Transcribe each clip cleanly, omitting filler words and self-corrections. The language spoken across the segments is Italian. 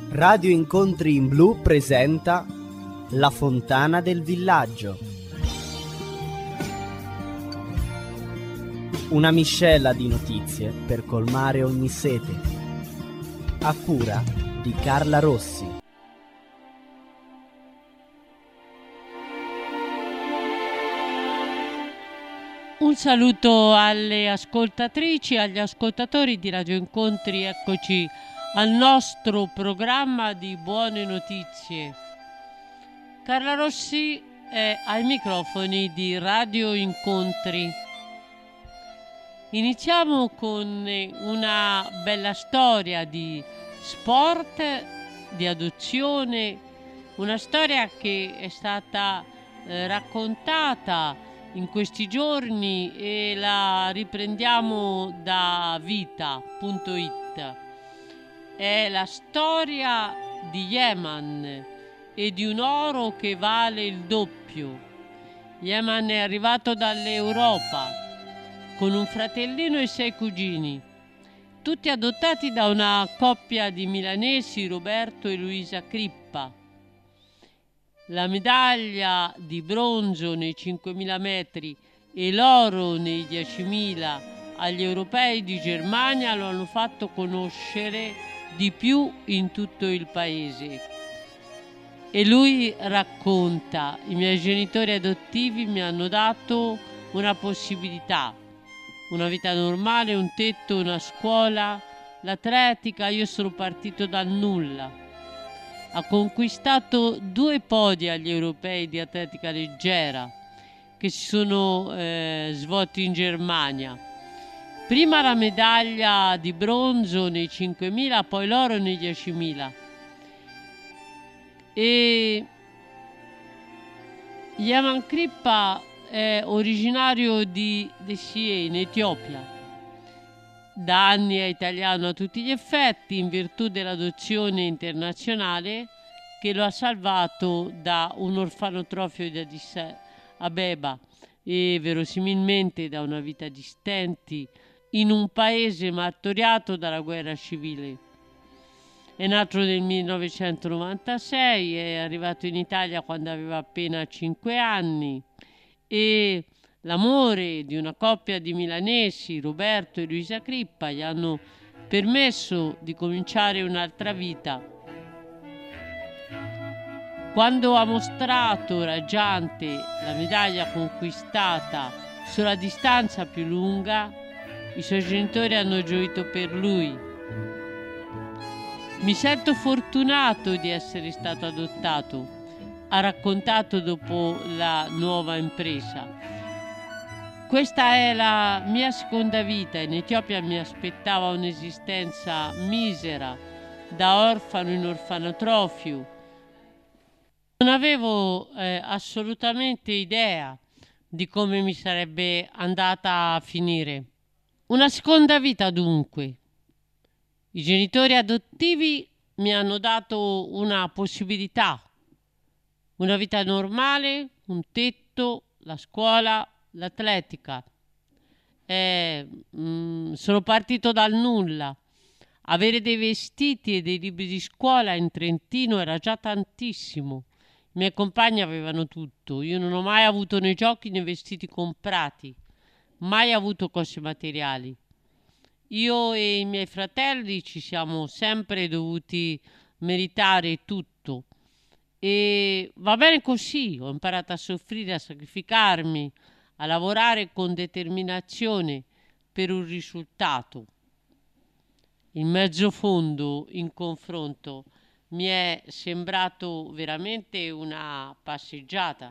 Radio Incontri in Blu presenta La fontana del villaggio. Una miscela di notizie per colmare ogni sete. A cura di Carla Rossi. Un saluto alle ascoltatrici e agli ascoltatori di Radio Incontri, eccoci al nostro programma di buone notizie. Carla Rossi è ai microfoni di Radio Incontri. Iniziamo con una bella storia di sport, di adozione, una storia che è stata raccontata in questi giorni e la riprendiamo da vita.it. È la storia di Yeman e di un oro che vale il doppio. Yeman è arrivato dall'Europa con un fratellino e 6 cugini, tutti adottati da una coppia di milanesi, Roberto e Luisa Crippa. La medaglia di bronzo nei 5.000 metri e l'oro nei 10.000 agli europei di Germania lo hanno fatto conoscere di più in tutto il paese. E lui racconta: i miei genitori adottivi mi hanno dato una possibilità, una vita normale, un tetto, una scuola, l'atletica. Io sono partito dal nulla. Ha conquistato 2 podi agli europei di atletica leggera che si sono svolti in Germania. Prima la medaglia di bronzo nei 5.000, poi l'oro nei 10.000. E Yeman Crippa è originario di Desie, in Etiopia. Da anni è italiano a tutti gli effetti, in virtù dell'adozione internazionale che lo ha salvato da un orfanotrofio di Addis Abeba e verosimilmente da una vita di stenti in un paese martoriato dalla guerra civile. È nato nel 1996, è arrivato in Italia quando aveva appena 5 anni e l'amore di una coppia di milanesi, Roberto e Luisa Crippa, gli hanno permesso di cominciare un'altra vita. Quando ha mostrato raggiante la medaglia conquistata sulla distanza più lunga, i suoi genitori hanno gioito per lui. Mi sento fortunato di essere stato adottato, ha raccontato dopo la nuova impresa. Questa è la mia seconda vita. In Etiopia mi aspettava un'esistenza misera, da orfano in orfanotrofio. Non avevo assolutamente idea di come mi sarebbe andata a finire. Una seconda vita dunque. I genitori adottivi mi hanno dato una possibilità, una vita normale, un tetto, la scuola, l'atletica. Sono partito dal nulla. Avere dei vestiti e dei libri di scuola in Trentino era già tantissimo. I miei compagni avevano tutto. Io non ho mai avuto né giochi né vestiti comprati, mai avuto cose materiali. Io e i miei fratelli ci siamo sempre dovuti meritare tutto e va bene così. Ho imparato a soffrire, a sacrificarmi, a lavorare con determinazione per un risultato. Il mezzo fondo in confronto mi è sembrato veramente una passeggiata.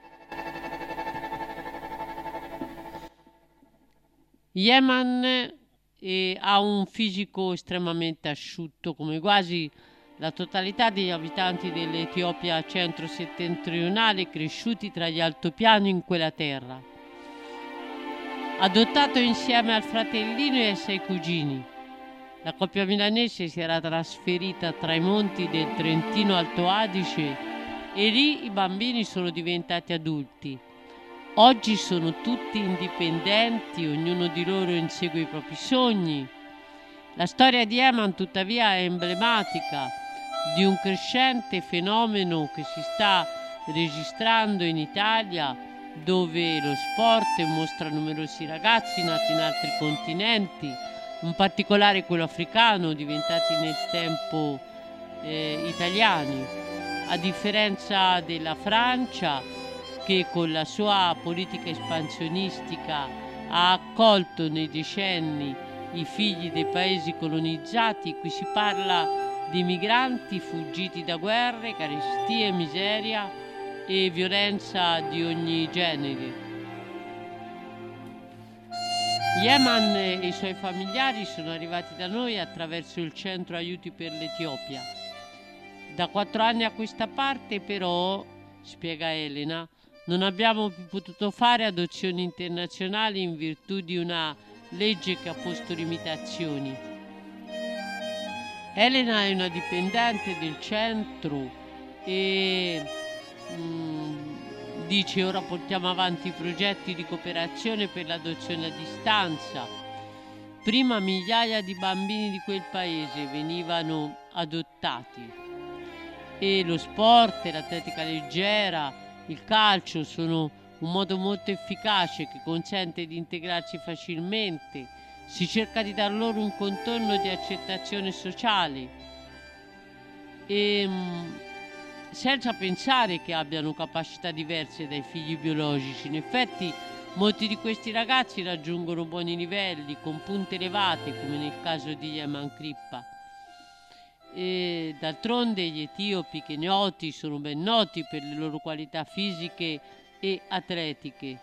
Yeman ha un fisico estremamente asciutto, come quasi la totalità degli abitanti dell'Etiopia centro-settentrionale cresciuti tra gli altopiani in quella terra. Adottato insieme al fratellino e ai 6 cugini, la coppia milanese si era trasferita tra i monti del Trentino Alto Adige e lì i bambini sono diventati adulti. Oggi sono tutti indipendenti, ognuno di loro insegue i propri sogni. La storia di Yeman tuttavia è emblematica di un crescente fenomeno che si sta registrando in Italia, dove lo sport mostra numerosi ragazzi nati in altri continenti, in particolare quello africano, diventati nel tempo italiani, a differenza della Francia, che con la sua politica espansionistica ha accolto nei decenni i figli dei paesi colonizzati. Qui si parla di migranti fuggiti da guerre, carestie, miseria e violenza di ogni genere. Yeman e i suoi familiari sono arrivati da noi attraverso il centro aiuti per l'Etiopia. Da 4 anni a questa parte, però, spiega Elena, non abbiamo più potuto fare adozioni internazionali in virtù di una legge che ha posto limitazioni. Elena è una dipendente del centro e dice: ora portiamo avanti progetti di cooperazione per l'adozione a distanza. Prima migliaia di bambini di quel paese venivano adottati e lo sport, l'atletica leggera, il calcio sono un modo molto efficace che consente di integrarsi facilmente. Si cerca di dar loro un contorno di accettazione sociale e senza pensare che abbiano capacità diverse dai figli biologici. In effetti molti di questi ragazzi raggiungono buoni livelli con punte elevate, come nel caso di Yeman Crippa. E d'altronde gli etiopi kenioti sono ben noti per le loro qualità fisiche e atletiche.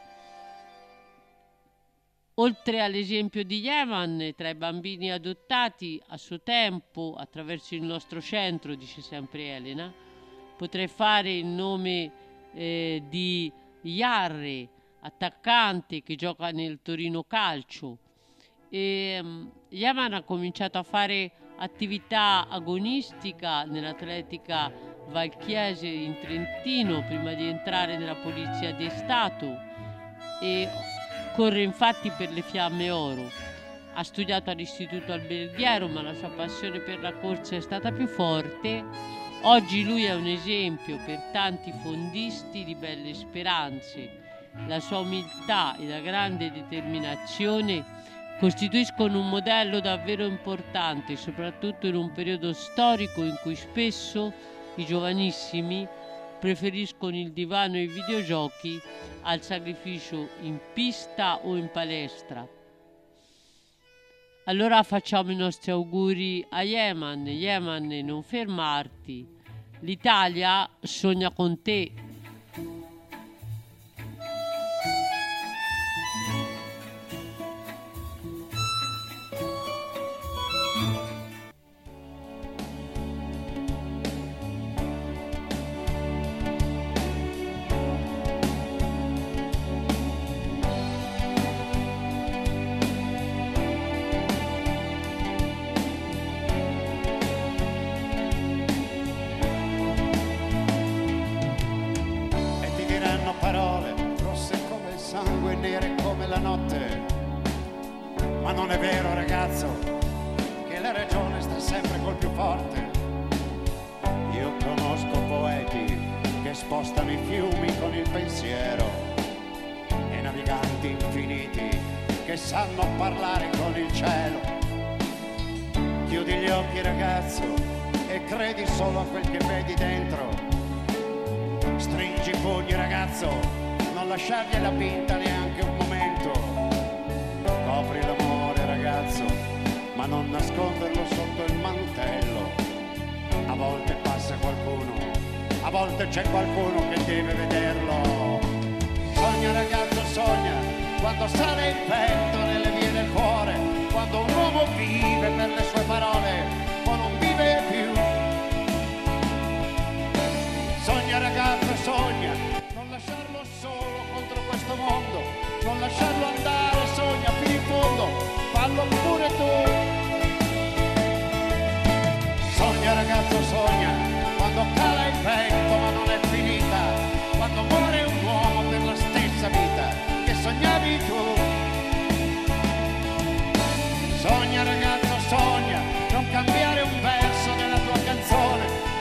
Oltre all'esempio di Yeman, tra i bambini adottati a suo tempo attraverso il nostro centro, dice sempre Elena, potrei fare il nome di Yarre, attaccante che gioca nel Torino Calcio. Yeman ha cominciato a fare attività agonistica nell'atletica valchiese in Trentino prima di entrare nella polizia di Stato e corre infatti per le Fiamme Oro. Ha studiato all'Istituto Alberghiero, ma la sua passione per la corsa è stata più forte. Oggi lui è un esempio per tanti fondisti di belle speranze. La sua umiltà e la grande determinazione costituiscono un modello davvero importante, soprattutto in un periodo storico in cui spesso i giovanissimi preferiscono il divano e i videogiochi al sacrificio in pista o in palestra. Allora facciamo i nostri auguri a Yeman. Yeman, non fermarti. L'Italia sogna con te. Ma non è vero, ragazzo, che la ragione sta sempre col più forte. Io conosco poeti che spostano i fiumi con il pensiero e naviganti infiniti che sanno parlare con il cielo. Chiudi gli occhi, ragazzo, e credi solo a quel che vedi dentro. Stringi i pugni, ragazzo, non lasciargliela pinta neanche un momento. Copri l'amore, ragazzo, ma non nasconderlo sotto il mantello. A volte passa qualcuno, a volte c'è qualcuno che deve vederlo. Sogna, ragazzo, sogna, quando sale il petto nelle vie del cuore, quando un uomo vive per le sue parole o non vive più. Sogna, ragazzo, sogna, non lasciarlo solo contro questo mondo, non lasciarlo andare, sogna fino in fondo, fallo pure tu. Sogna, ragazzo, sogna, quando cala il vento ma non è finita, quando muore un uomo per la stessa vita che sognavi tu. Sogna, ragazzo, sogna, non cambiare un verso della tua canzone,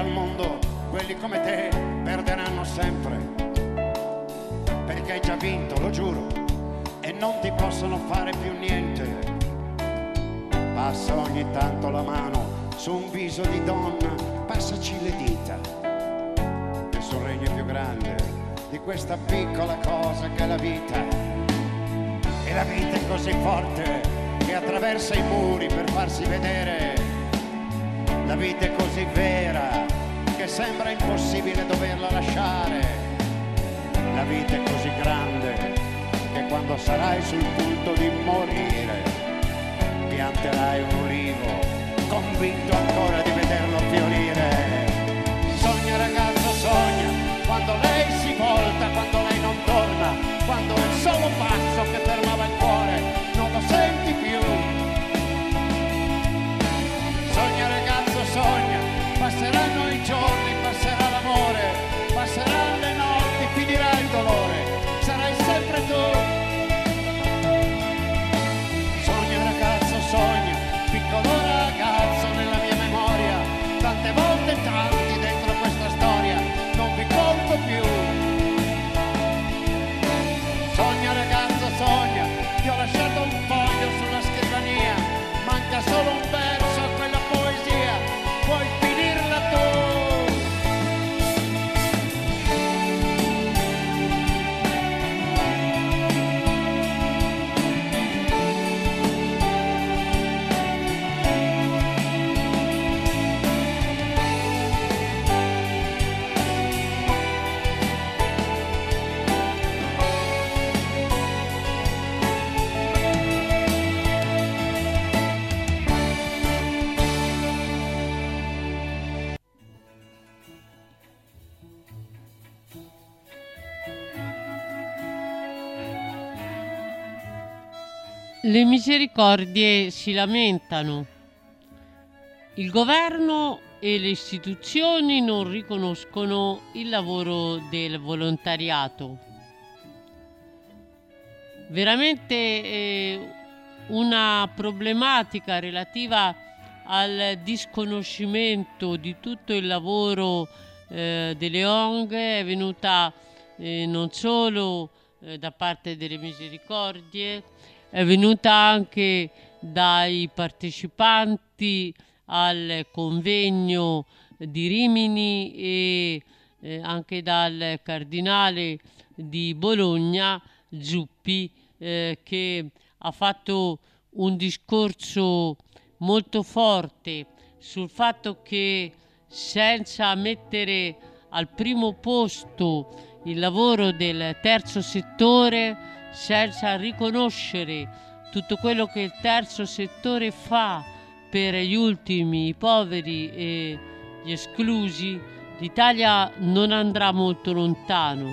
al mondo, quelli come te perderanno sempre, perché hai già vinto, lo giuro, e non ti possono fare più niente. Passa ogni tanto la mano su un viso di donna, passaci le dita. Nessun regno è più grande di questa piccola cosa che è la vita. E la vita è così forte che attraversa i muri per farsi vedere. La vita è così vera che sembra impossibile doverla lasciare. La vita è così grande che quando sarai sul punto di morire pianterai un ulivo, convinto ancora di vederlo fiorire. Sogna ragazzo, sogna, quando lei si volta, quando lei non torna, quando il solo passo che fermava il cuore non lo senti più. Sogna ragazzo, sogna, passeranno i giorni, passerà l'amore, passeranno le notti, finirà il dolore, sarai sempre tu. Sogno, piccolo ragazzo nella mia memoria, tante volte tanti dentro questa storia, non vi conto più. Sogna ragazzo, sogna, ti ho lasciato un foglio sulla scrivania, manca solo un verso a quella poesia, puoi finirla tu. Le misericordie si lamentano. Il governo e le istituzioni non riconoscono il lavoro del volontariato. Veramente una problematica relativa al disconoscimento di tutto il lavoro delle ONG è venuta non solo da parte delle misericordie, è venuta anche dai partecipanti al convegno di Rimini e anche dal cardinale di Bologna, Zuppi, che ha fatto un discorso molto forte sul fatto che senza mettere al primo posto il lavoro del terzo settore, senza riconoscere tutto quello che il terzo settore fa per gli ultimi, i poveri e gli esclusi, l'Italia non andrà molto lontano.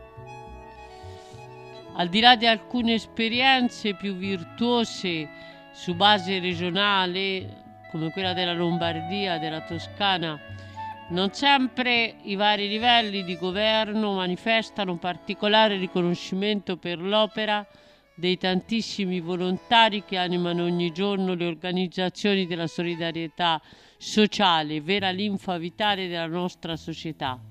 Al di là di alcune esperienze più virtuose su base regionale, come quella della Lombardia, della Toscana, non sempre i vari livelli di governo manifestano particolare riconoscimento per l'opera dei tantissimi volontari che animano ogni giorno le organizzazioni della solidarietà sociale, vera linfa vitale della nostra società.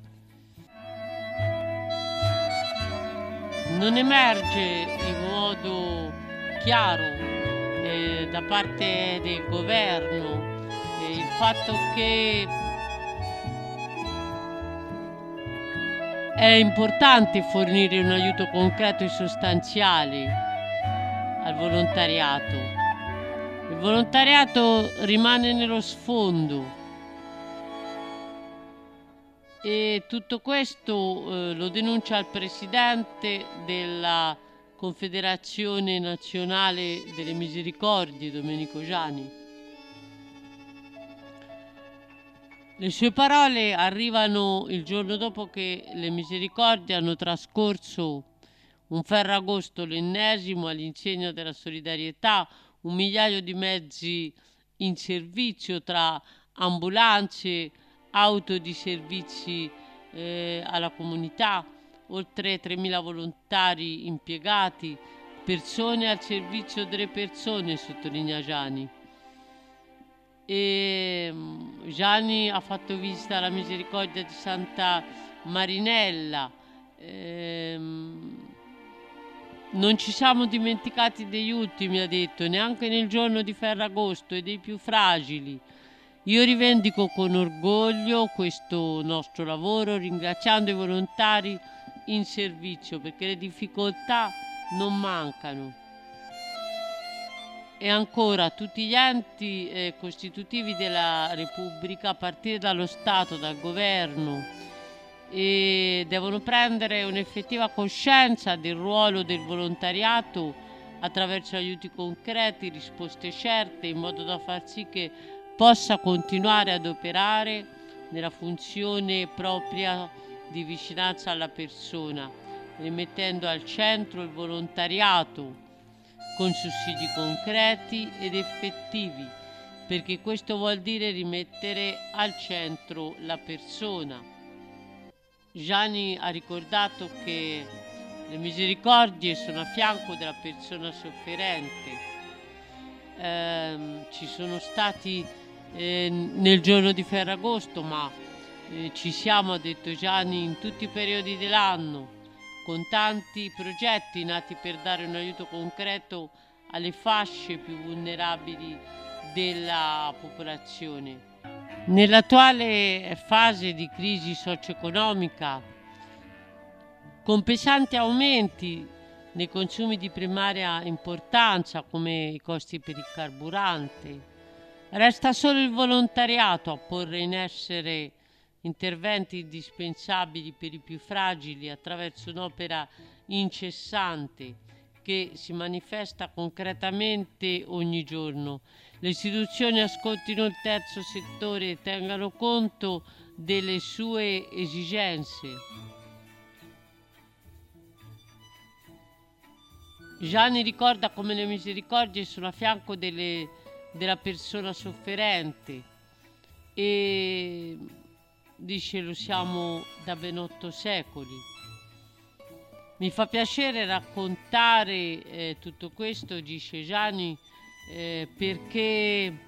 Non emerge in modo chiaro da parte del governo il fatto che è importante fornire un aiuto concreto e sostanziale al volontariato. Il volontariato rimane nello sfondo e tutto questo lo denuncia il presidente della Confederazione Nazionale delle Misericordie, Domenico Giani. Le sue parole arrivano il giorno dopo che le Misericordie hanno trascorso un Ferragosto, l'ennesimo all'insegna della solidarietà, 1 migliaio di mezzi in servizio tra ambulanze, auto di servizi alla comunità, oltre 3.000 volontari impiegati, persone al servizio delle persone, sottolinea Giani. e Gianni ha fatto visita alla Misericordia di Santa Marinella. Non ci siamo dimenticati degli ultimi, ha detto, neanche nel giorno di Ferragosto, e dei più fragili. Io rivendico con orgoglio questo nostro lavoro, ringraziando i volontari in servizio, perché le difficoltà non mancano. E ancora tutti gli enti costitutivi della Repubblica, a partire dallo Stato, dal governo, e devono prendere un'effettiva coscienza del ruolo del volontariato attraverso aiuti concreti, risposte certe, in modo da far sì che possa continuare ad operare nella funzione propria di vicinanza alla persona, rimettendo al centro il volontariato con sussidi concreti ed effettivi, perché questo vuol dire rimettere al centro la persona. Gianni ha ricordato che le misericordie sono a fianco della persona sofferente. Ci sono stati nel giorno di Ferragosto, ma ci siamo, ha detto Gianni, in tutti i periodi dell'anno, con tanti progetti nati per dare un aiuto concreto alle fasce più vulnerabili della popolazione. Nell'attuale fase di crisi socio-economica, con pesanti aumenti nei consumi di primaria importanza come i costi per il carburante, resta solo il volontariato a porre in essere interventi indispensabili per i più fragili attraverso un'opera incessante che si manifesta concretamente ogni giorno. Le istituzioni ascoltino il terzo settore e tengano conto delle sue esigenze. Gianni ricorda come le misericordie sono a fianco della persona sofferente e dice lo siamo da ben 8 secoli. Mi fa piacere raccontare tutto questo, dice Gianni, perché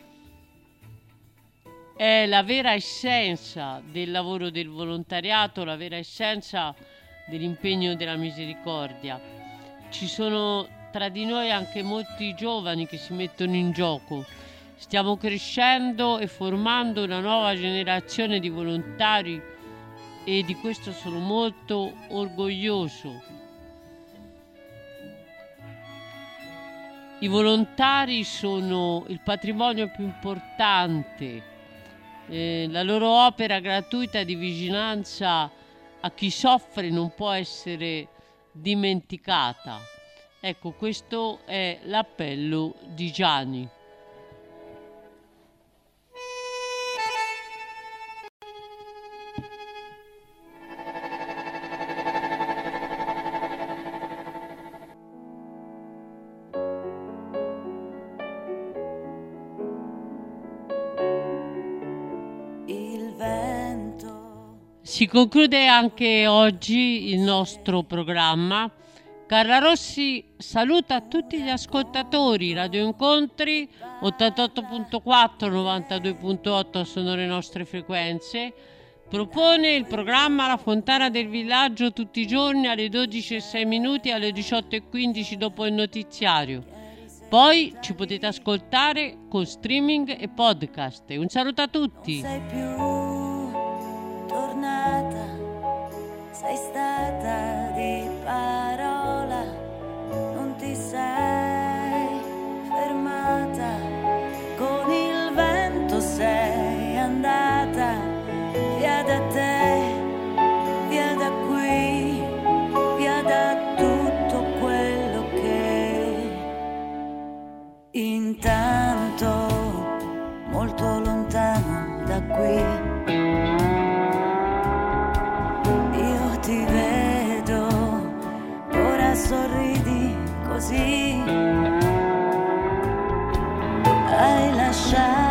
è la vera essenza del lavoro del volontariato, la vera essenza dell'impegno della misericordia. Ci sono tra di noi anche molti giovani che si mettono in gioco. Stiamo crescendo e formando una nuova generazione di volontari e di questo sono molto orgoglioso. I volontari sono il patrimonio più importante, la loro opera gratuita di vicinanza a chi soffre non può essere dimenticata. Ecco, questo è l'appello di Gianni. Si conclude anche oggi il nostro programma. Carla Rossi saluta tutti gli ascoltatori. Radio Incontri 88.4, 92.8 sono le nostre frequenze. Propone il programma La Fontana del Villaggio tutti i giorni alle 12:06 alle 18:15 dopo il notiziario. Poi ci potete ascoltare con streaming e podcast. Un saluto a tutti. Sei più tornata, sei stata di parola, non ti sei fermata, con il vento sei andata, via da te, via da qui, via da tutto quello che intanto molto lontano da qui ti vedo, ora sorridi così, hai lasciato